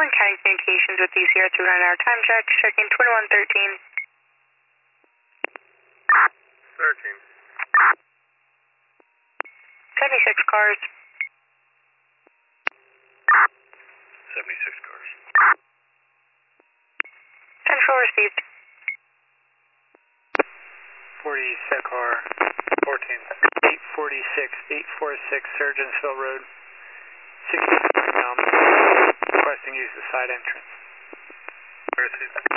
Calling County Communications with DC to run our time check, checking 2113. 13. 76 cars. 76 cars. Central received. 40 Secar. 14. 846 Surgeonsville Road. 60 requesting use of side entrance. Received.